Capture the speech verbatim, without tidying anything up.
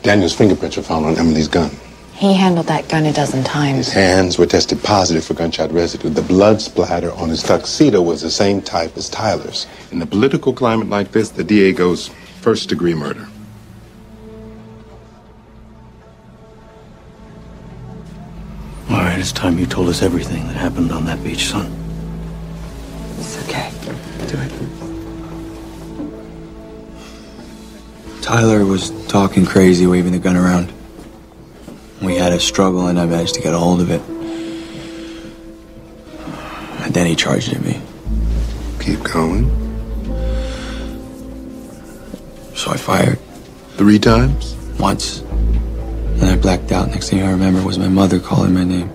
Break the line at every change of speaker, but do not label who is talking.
Daniel's fingerprints were found on Emily's gun.
He handled that gun a dozen times.
His hands were tested positive for gunshot residue. The blood splatter on his tuxedo was the same type as Tyler's. In a political climate like this, the D A goes first-degree murder.
All right, it's time you told us everything that happened on that beach, son.
It's okay. Do it.
Tyler was talking crazy, waving the gun around. We had a struggle, and I managed to get a hold of it. And then he charged at me.
Keep going.
So I fired.
Three times?
Once. Then I blacked out. Next thing I remember was my mother calling my name.